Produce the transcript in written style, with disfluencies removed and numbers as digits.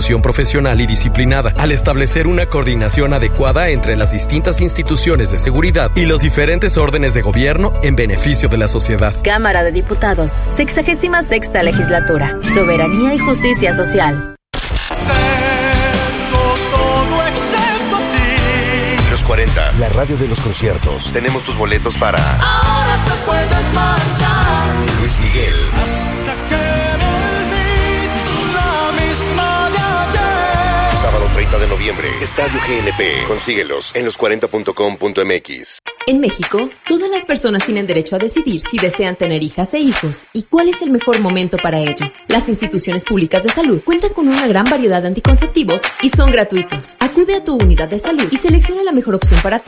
ejecución profesional y disciplinada, al establecer una coordinación adecuada entre las distintas instituciones de seguridad y los diferentes órdenes de gobierno en beneficio de la sociedad. Cámara de Diputados, 66ª Legislatura, Soberanía y Justicia Social. Tengo todo excepto a ti. Los 40, la radio de los conciertos. Tenemos tus boletos para Ahora te puedes marchar. Luis Miguel. Hasta que me olvides la misma de ayer. Sábado 30 de noviembre, Estadio GNP. Consíguelos en los40.com.mx. En México, todas las personas tienen derecho a decidir si desean tener hijas e hijos y cuál es el mejor momento para ello. Las instituciones públicas de salud cuentan con una gran variedad de anticonceptivos y son gratuitos. Acude a tu unidad de salud y selecciona la mejor opción para ti